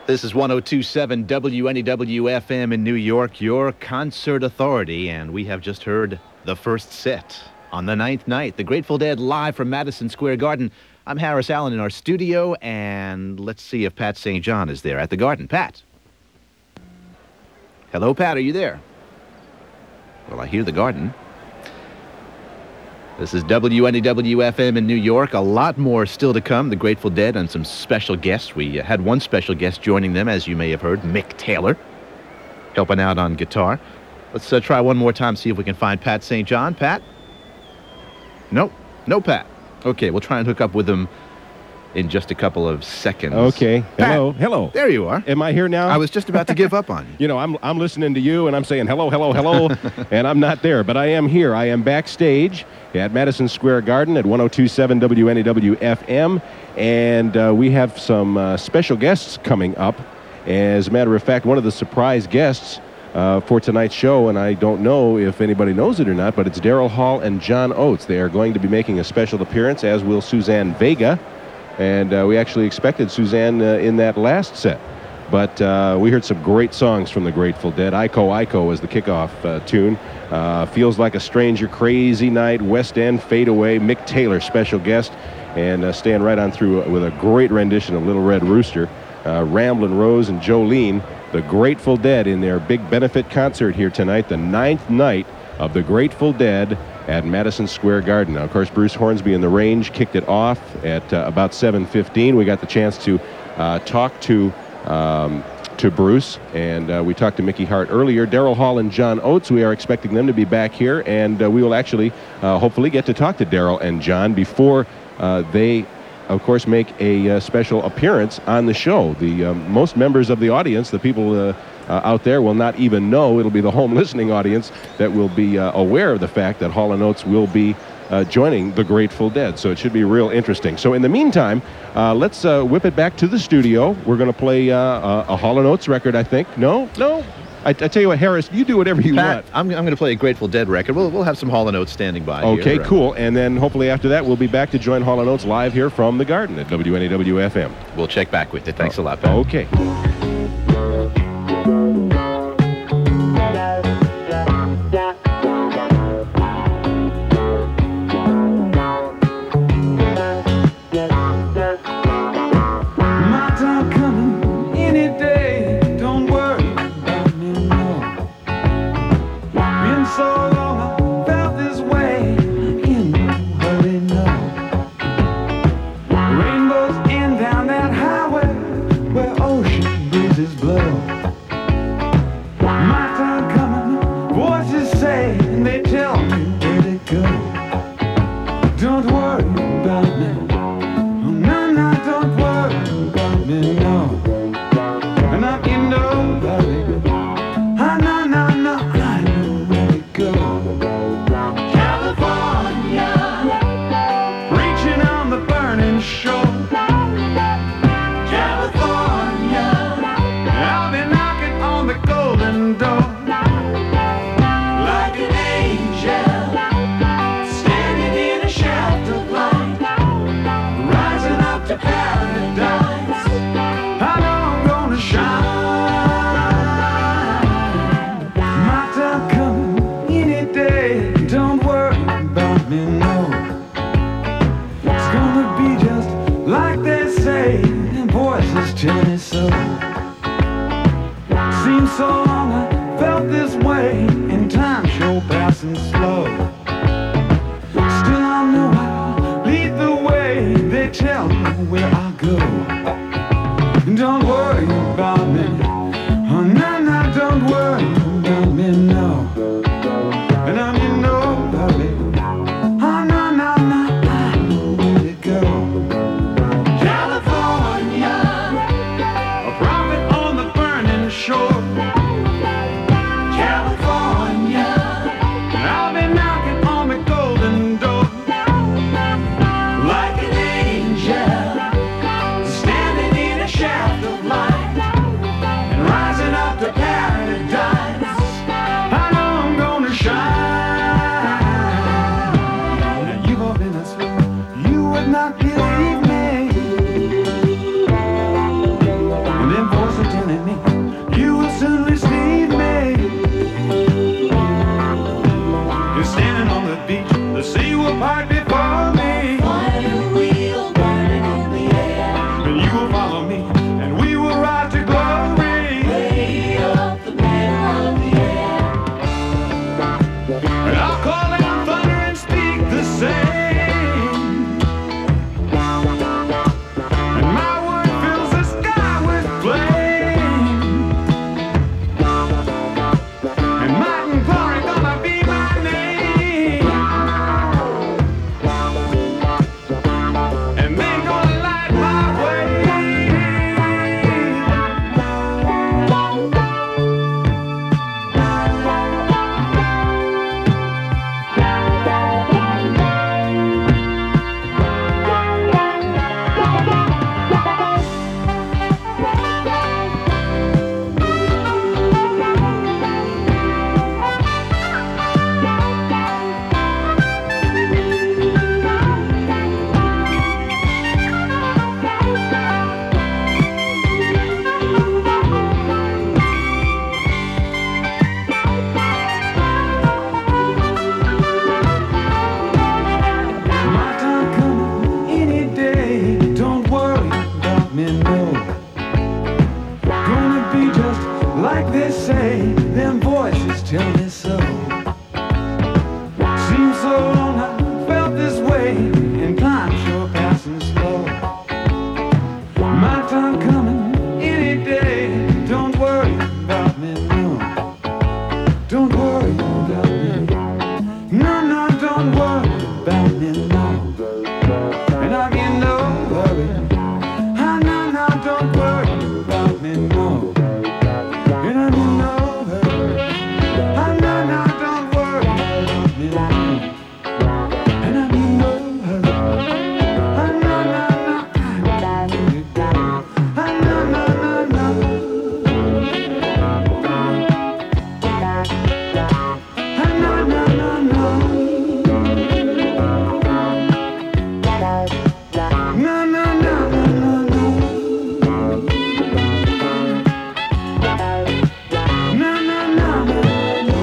This is 102.7 WNEW-FM in New York, your concert authority, and we have just heard the first set on the ninth night. The Grateful Dead live from Madison Square Garden. I'm Harris Allen in our studio, and let's see if Pat St. John is there at the Garden. Pat. Hello, Pat, are you there? Well, I hear the Garden. This is WNEW-FM in New York. A lot more still to come. The Grateful Dead and some special guests. We had one special guest joining them, as you may have heard, Mick Taylor, helping out on guitar. Let's try one more time, see if we can find Pat St. John. Pat? Nope. No Pat. Okay, we'll try and hook up with him in just a couple of seconds. Okay. Hello. Pat, hello. There you are. Am I here now? I was just about to give up on you. You know, I'm listening to you, and I'm saying hello, hello, hello, and I'm not there. But I am here. I am backstage at Madison Square Garden at 102.7 WNEW-FM, and we have some special guests coming up. As a matter of fact, one of the surprise guests for tonight's show, and I don't know if anybody knows it or not, but it's Daryl Hall and John Oates. They are going to be making a special appearance, as will Suzanne Vega. And we actually expected Suzanne in that last set. But we heard some great songs from the Grateful Dead. Iko Iko was the kickoff tune. Feels Like a Stranger, Crazy Night, West End, Fade Away, Mick Taylor, special guest. And staying right on through with a great rendition of Little Red Rooster. Ramblin' Rose and Jolene, the Grateful Dead in their big benefit concert here tonight, the ninth night of the Grateful Dead at Madison Square Garden. Now, of course, Bruce Hornsby and the Range kicked it off at about 7:15. We got the chance to talk to Bruce, and we talked to Mickey Hart earlier. Daryl Hall and John Oates, we are expecting them to be back here, and we will actually hopefully get to talk to Daryl and John before they, of course, make a special appearance on the show. The most members of the audience, the people out there, will not even know. It'll be the home listening audience that will be aware of the fact that Hall & Oates will be joining the Grateful Dead. So it should be real interesting. So in the meantime, let's whip it back to the studio. We're going to play a Hall & Oates record, I think. No? I tell you what, Harris, you do whatever you Pat, want. I'm going to play a Grateful Dead record. We'll have some Hall & Oates standing by Okay, here. cool. And then hopefully after that, we'll be back to join Hall & Oates live here from the Garden at WNEW-FM. We'll check back with you. Thanks a lot, Pat. Okay. Like an angel standing in a shaft of light. wanted me, you will certainly see me. You're standing on the beach, the sea will part before me. Fire wheel burning in the air. And you will follow me, and we will ride to glory. Way up the middle of the air. And I'll call down thunder and speak the same. And my word fills the sky with flame. And might and glory gonna be my name. And they gonna light my way. My time coming any day. Don't worry about me, no. Gonna be just like they say. Them voices tell me so. Seems so long I felt this way, and time sure passing slow. My time coming any day. Don't worry about me, no. Don't worry about me. No, no, don't worry about me, no. And I'm in no hurry. Ah, no, no, don't worry about me, no. And I'm in no hurry. Ah, no, no, don't worry about me, no. And I'm in no hurry. Ah, no, no, no, ah, no, no, no, no. Ah, no, no, no, no. No, no, no, no, no, no. No, no, no, no, no.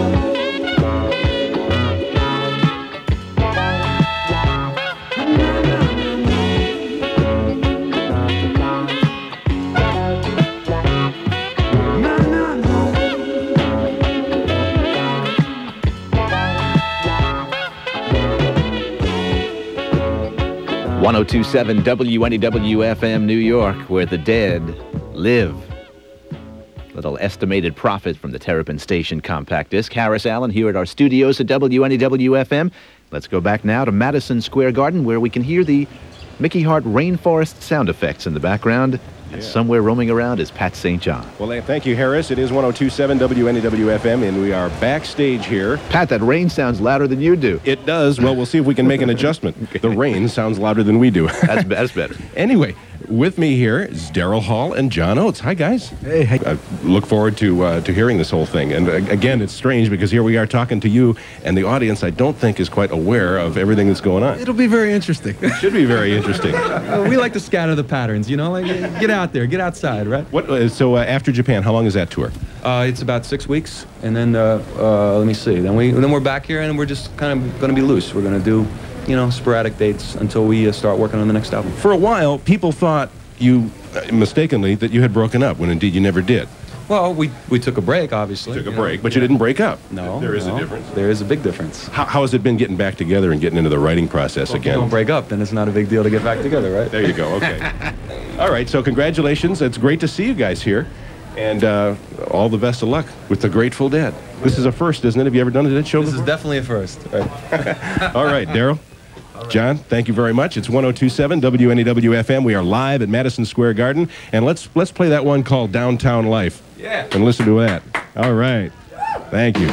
1027 WNEW-FM New York, where the dead live. Little estimated profit from the Terrapin Station compact disc. Harris Allen here at our studios at WNEW-FM. Let's go back now to Madison Square Garden, where we can hear the Mickey Hart rainforest sound effects in the background. And somewhere roaming around is Pat St. John. Well, thank you, Harris. It is 1027 WNEW-FM, and we are backstage here. Pat, that rain sounds louder than you do. It does. Well, we'll see if we can make an adjustment. Okay. The rain sounds louder than we do. That's better. Anyway, with me here is Daryl Hall and John Oates. Hi, guys. Hey. I look forward to hearing this whole thing. And again, it's strange because here we are talking to you, and the audience, I don't think, is quite aware of everything that's going on. It'll be very interesting. Should be very interesting. We like to scatter the patterns, you know, like get out there, get outside, right? So after Japan, how long is that tour? It's about 6 weeks, and then let me see. Then we're back here, and we're just kind of going to be loose. We're going to do, sporadic dates until we start working on the next album. For a while, people thought you, mistakenly, that you had broken up, when indeed you never did. Well, we took a break, obviously. Took a break, but you didn't break up. No. There is a difference. There is a big difference. How has it been getting back together and getting into the writing process Well, if again? you don't break up, then it's not a big deal to get back together, right? There you go. Okay. All right. So congratulations. It's great to see you guys here, and all the best of luck with the Grateful Dead. This is a first, isn't it? Have you ever done a Dead show This is before? definitely a first. Right? All right, Daryl. John, thank you very much. It's 1027 WNEW-FM. We are live at Madison Square Garden, and let's play that one called Downtown Life. Yeah. And listen to that. All right. Thank you.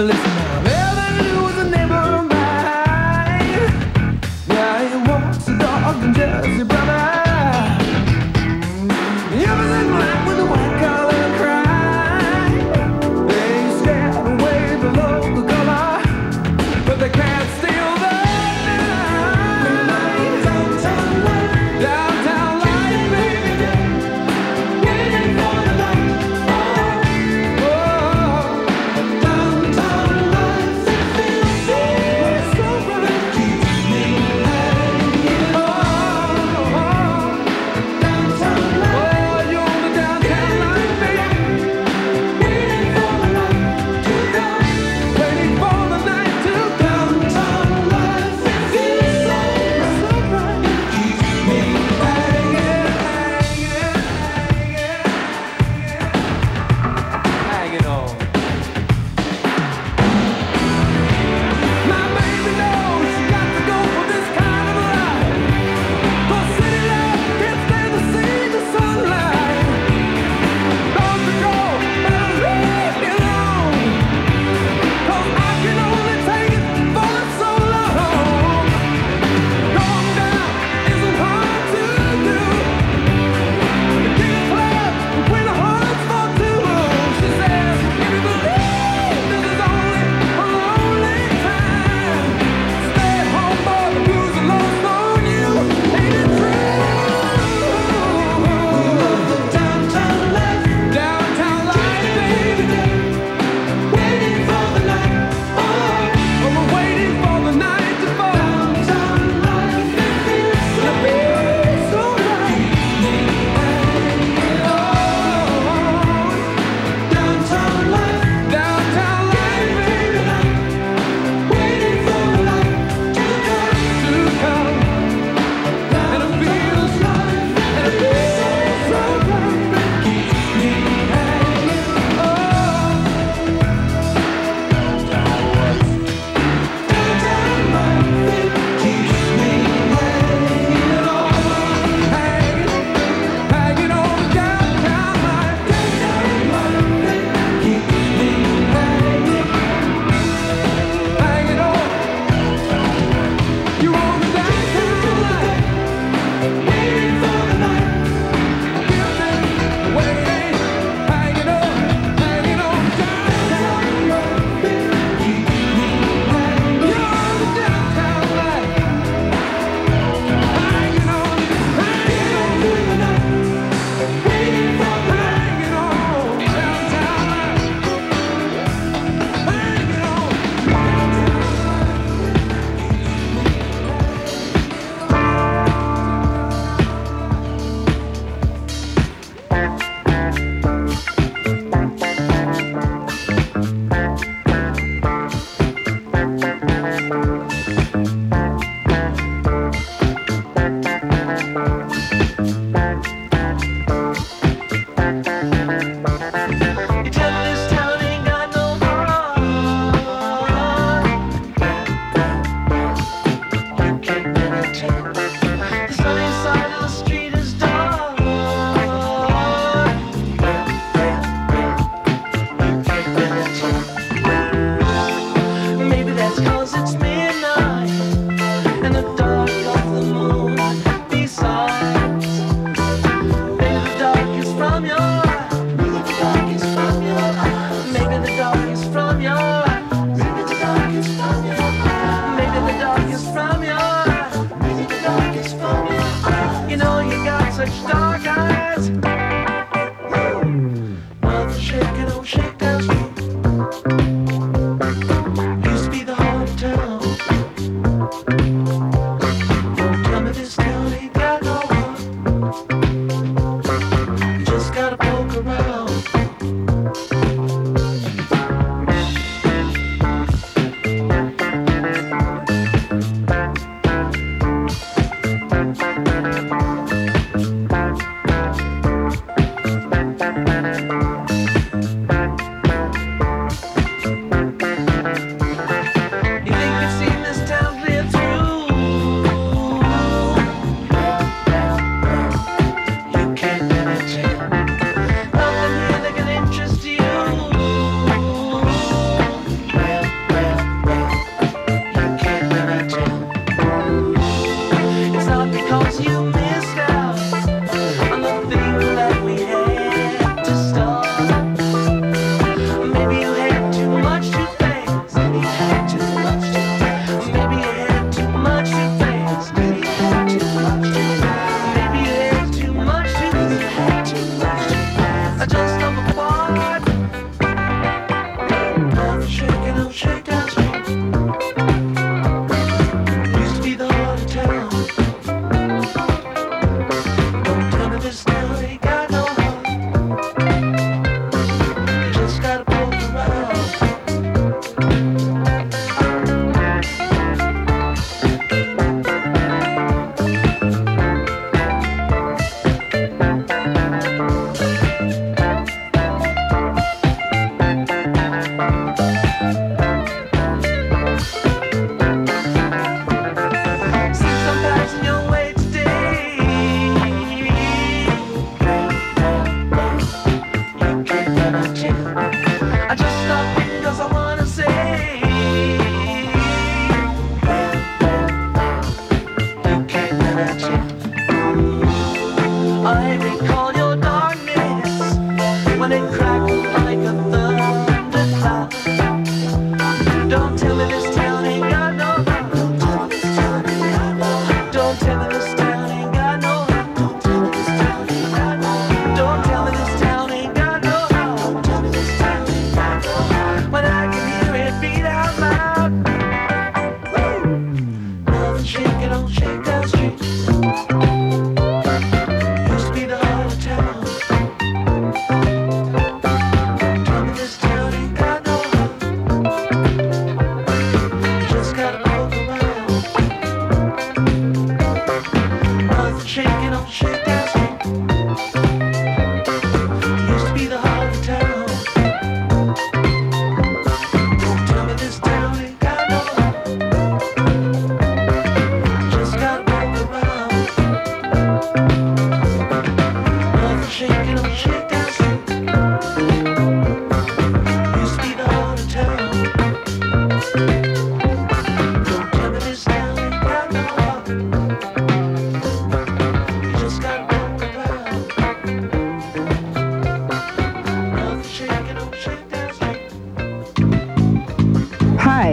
listen now. Evan Lou was a neighbor of mine. Yeah, he walks the dog and Jersey brother. Everything black with the white collar crime. They scared away the local color, but they can't steal the night. Downtown life, baby. Waiting for the light. Oh, downtown life.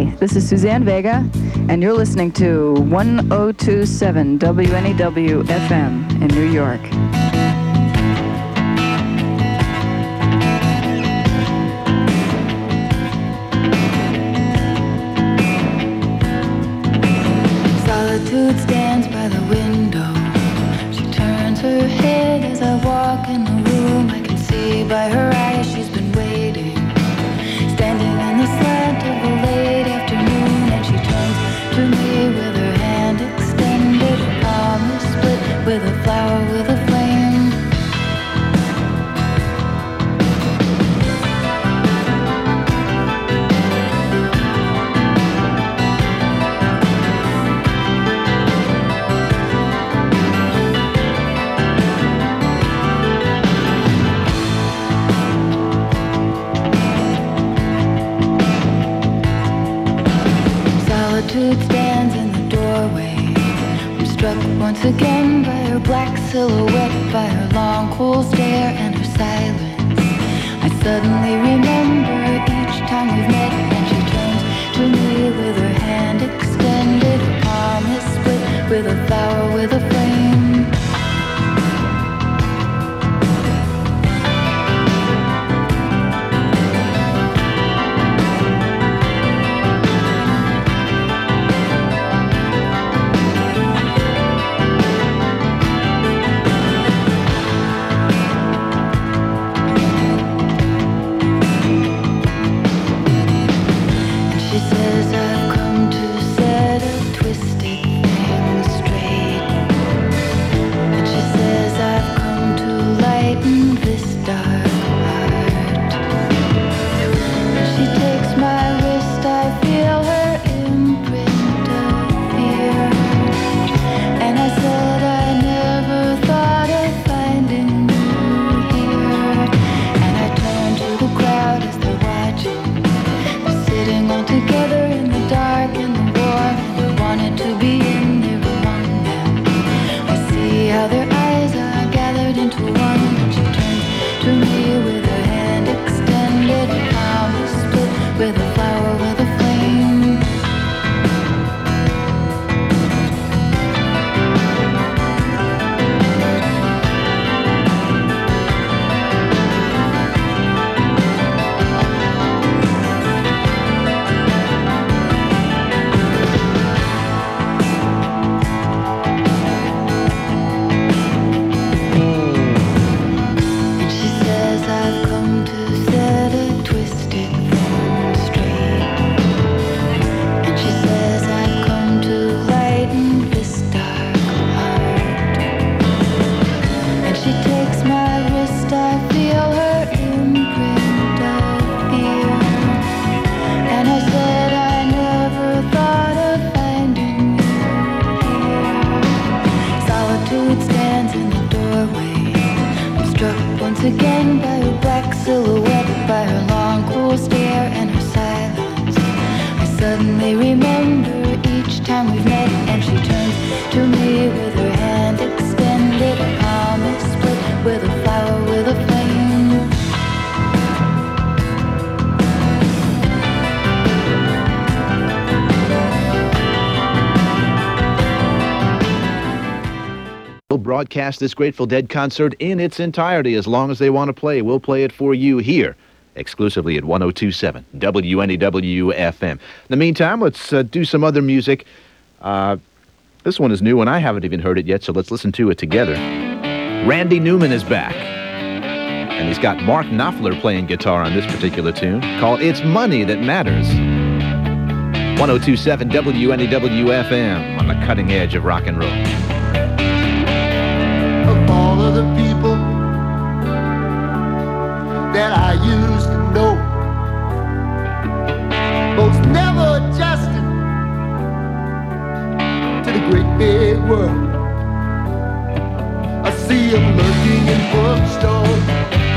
Hi, this is Suzanne Vega, and you're listening to 1027 WNEW FM in New York. Solitude stands by the window. She turns her head as I walk in the room. I can see by her eyes she's been waiting, standing in the slant of a late afternoon. And she turns to me with her hand extended, her palm is split with a flower with a flame. Solitude stands in the doorway. I'm struck once again by her black silhouette, by her long cool stare and her silence. I suddenly remember each time we've met, and she turns to me with her hand extended, her palm is split with a flower with a flame. She says I've come to set a twisted thing straight. And she says I've come to lighten this dark heart. And she takes my wrist, I feel her imprint of fear. And I said I never thought of finding you here. And I turned to the crowd as they're watching, sitting all together in the dark and the warm, and I wanted to be in there among them. I see how their eyes are gathered into one, and she turns to me with her hand extended, her palm is split with a flower with a flame. And she says I've come to set a twisted thing straight. And she says I've come to lighten this dark heart. And she takes my wrist, I feel her imprint of fear. And I said I never thought of finding you here. Solitude stands in the doorway. I'm struck once again by her black silhouette, by her long cool stare and her silence. I suddenly remember each time we've met, and she turns to me with her hand extended, her palm is split with a flower with a flame. We'll broadcast this Grateful Dead concert in its entirety as long as they want to play. We'll play it for you here, exclusively at 1027 WNEW FM. In the meantime, let's do some other music. This one is new, and I haven't even heard it yet, so let's listen to it together. Randy Newman is back, and he's got Mark Knopfler playing guitar on this particular tune called It's Money That Matters. 1027 WNEW FM on the cutting edge of rock and roll. Of all of the people that I used to know, folks never adjusted to the great big world. I see them lurking in bookstores,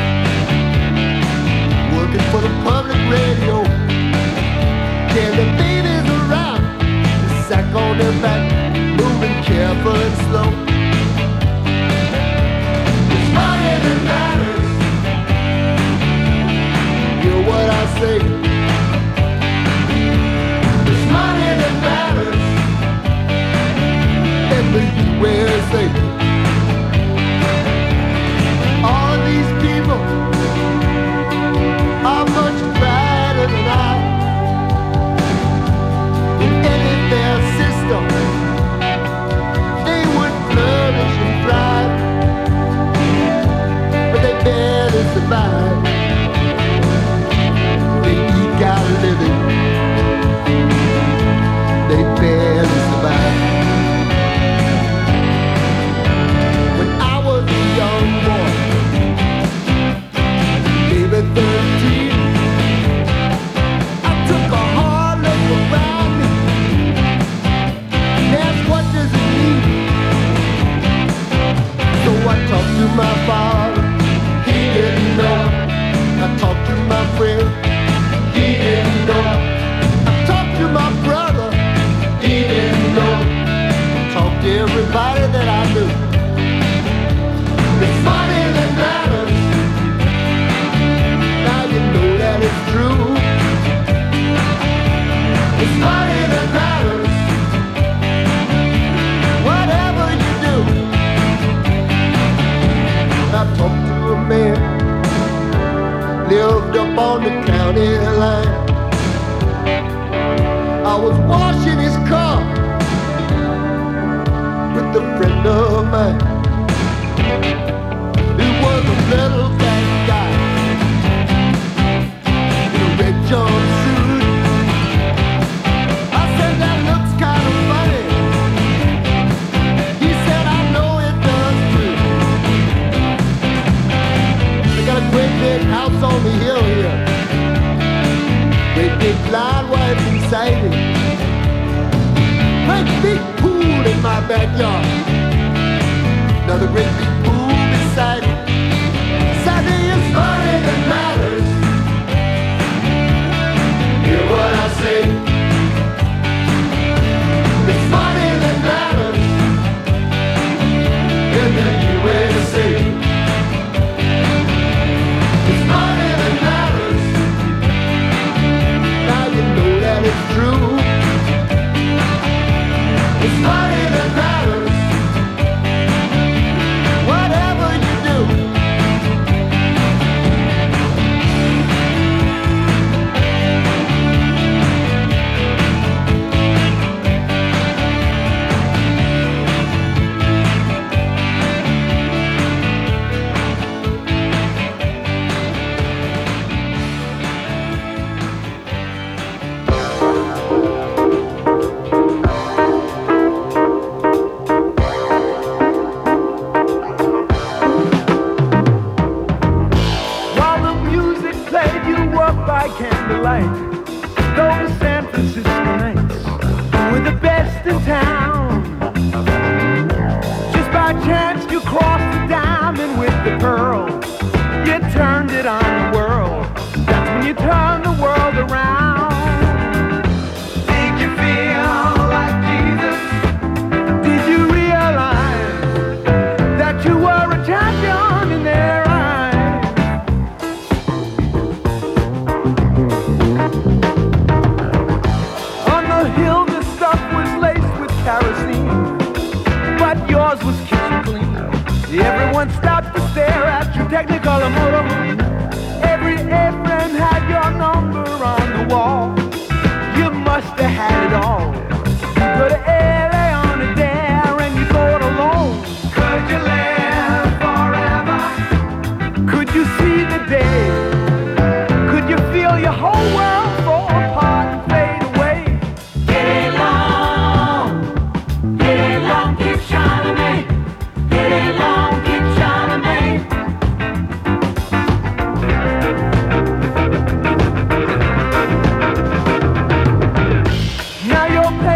working for the public radio. Yeah, the babies around, the sack on their back, moving careful and slow. It's money that matters. Hear what I say. It's money that matters. Whatever you do. I talked to a man, lived up on the county line. I was washing his car with a friend of mine. He was a little fat guy in a red jumpsuit. I said, that looks kind of funny. He said, I know it does too. They got a great big house on the hill here. Great big blind wife inside it. Great big pool in my backyard. Another great big pool beside it. Sunday is money that matters. Hear what I say. It's money that matters in the USA. It's money that matters. Now you know that it's true. It's money that matters. Whatever you do. While the music played, you walked by candlelight. Those San Francisco nights were the best in town. Just by chance, you crossed the diamond with the pearl. You turned it on the world. That's when you turned the world around. Did you feel like Jesus? Did you realize that you were a champion in their eyes? On the hill, the stuff was laced with kerosene, but yours was kitchen clean. Everyone stopped to stare at your Technicolor motorhome. Every apron had your number on the wall. You must have had it all. You go to LA on a dare and you go it alone. Could you live forever? Could you see the day? Could you feel your whole world fall apart and fade away? Get along, keep shining me. Get along, keep shining me. Now your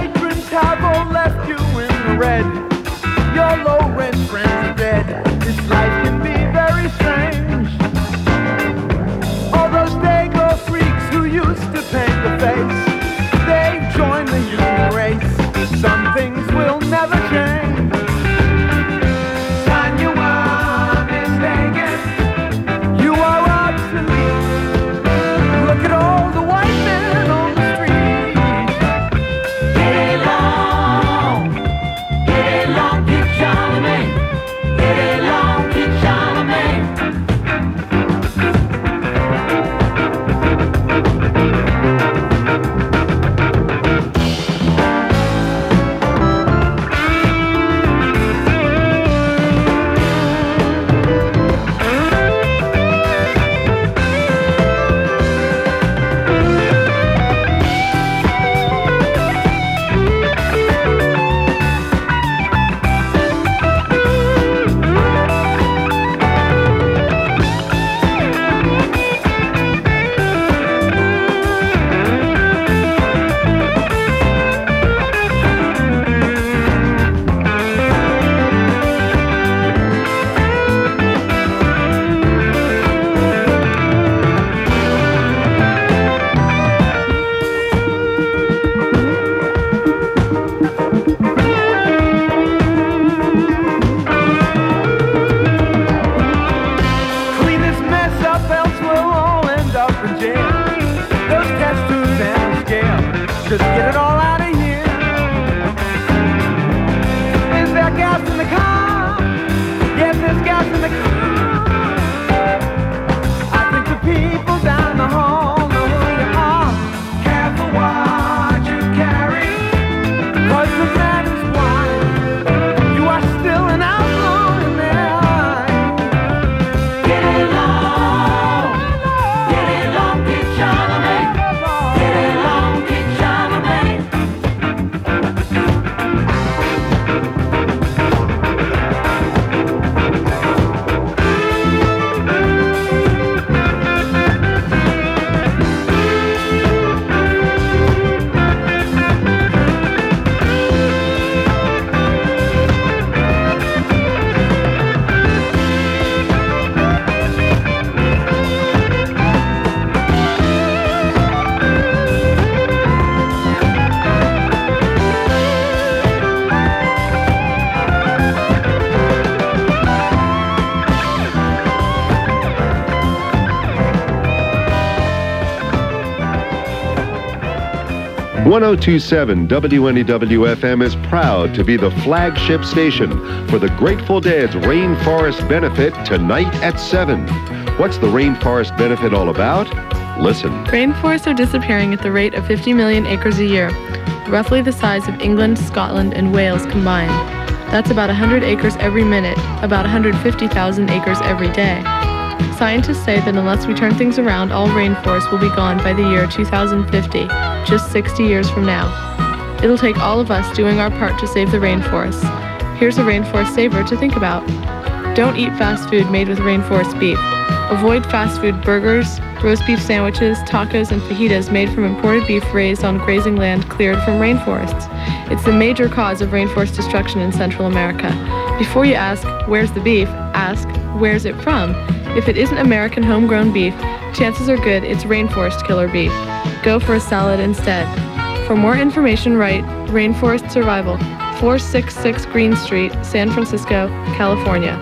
get it all out of here. Is there gas in the car? Yes, there's gas in the car. I think the people down the hall know who you are. Careful what you carry, 'cause the man is wide. You are still an outlaw in their eyes. Get along, King Charlemagne. Get along, King Charlemagne. .102.7 WNEW-FM is proud to be the flagship station for the Grateful Dead's Rainforest Benefit tonight at 7. What's the Rainforest Benefit all about? Listen. Rainforests are disappearing at the rate of 50 million acres a year, roughly the size of England, Scotland, and Wales combined. That's about 100 acres every minute, about 150,000 acres every day. Scientists say that unless we turn things around, all rainforests will be gone by the year 2050, just 60 years from now. It'll take all of us doing our part to save the rainforests. Here's a rainforest saver to think about. Don't eat fast food made with rainforest beef. Avoid fast food burgers, roast beef sandwiches, tacos, and fajitas made from imported beef raised on grazing land cleared from rainforests. It's the major cause of rainforest destruction in Central America. Before you ask, where's the beef, ask, where's it from? If it isn't American homegrown beef, chances are good it's rainforest killer beef. Go for a salad instead. For more information, write Rainforest Survival, 466 Green Street, San Francisco, California,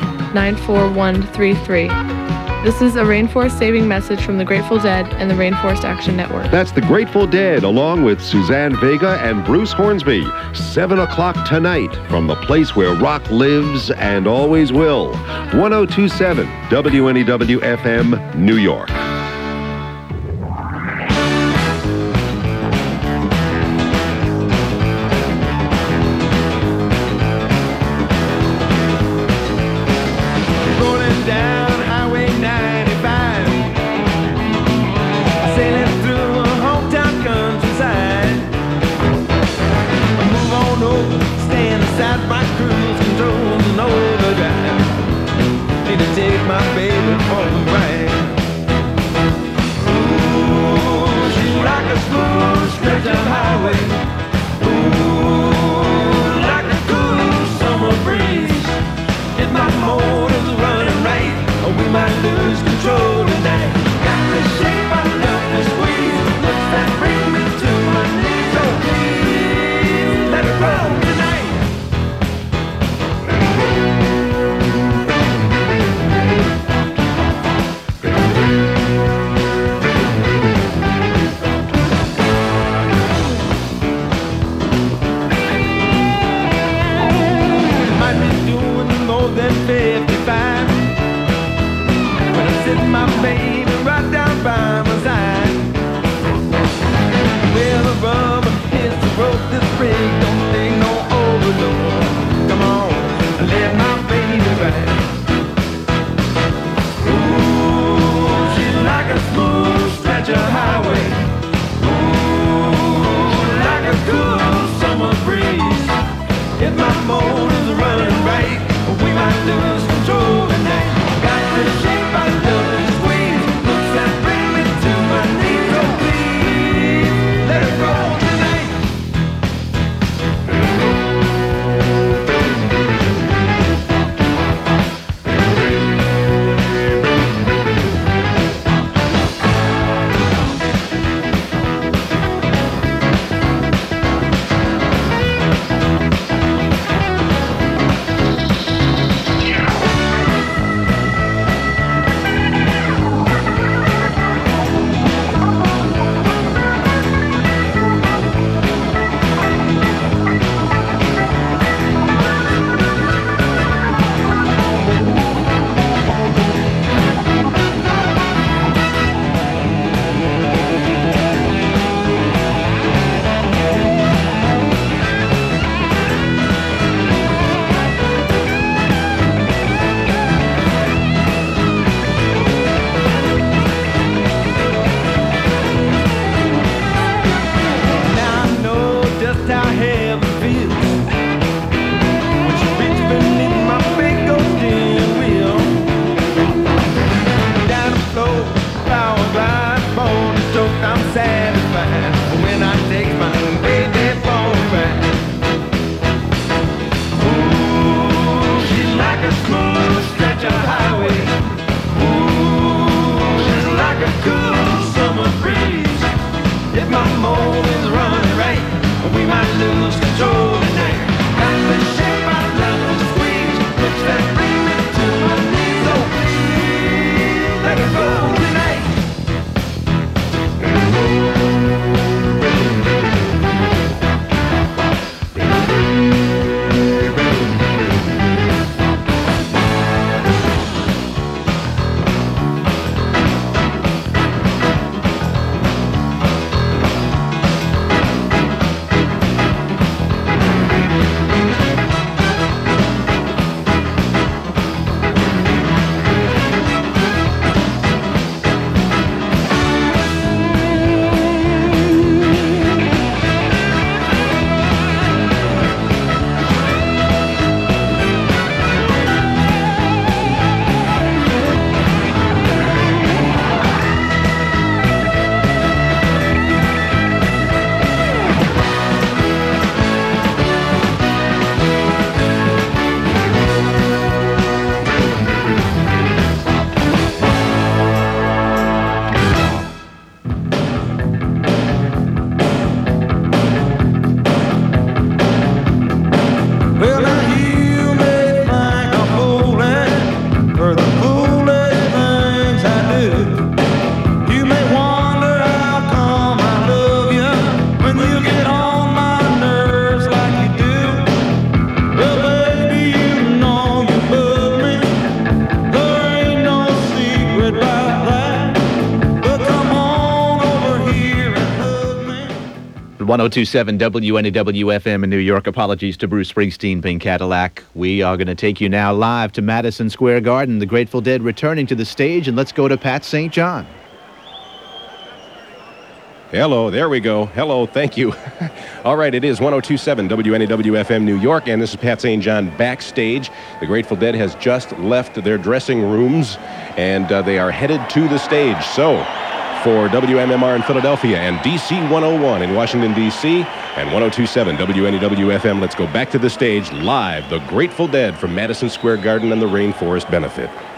94133. This is a rainforest saving message from the Grateful Dead and the Rainforest Action Network. That's the Grateful Dead along with Suzanne Vega and Bruce Hornsby. 7 o'clock tonight from the place where rock lives and always will. 102.7 WNEW-FM, New York. Rolling down Highway 95, sailing through a hometown countryside. Move on over, stand aside my cruise control and overdrive. Need to take my baby for a ride. 1027 WNEW-FM in New York. Apologies to Bruce Springsteen, Pink Cadillac. We are going to take you now live to Madison Square Garden. The Grateful Dead returning to the stage, and let's go to Pat St. John. Hello, there we go. Hello, thank you. All right, it is 1027 WNEW-FM New York, and this is Pat St. John backstage. The Grateful Dead has just left their dressing rooms, and they are headed to the stage. So, for WMMR in Philadelphia and DC 101 in Washington, D.C., and 1027 WNEW-FM, let's go back to the stage live. The Grateful Dead from Madison Square Garden and the Rainforest Benefit.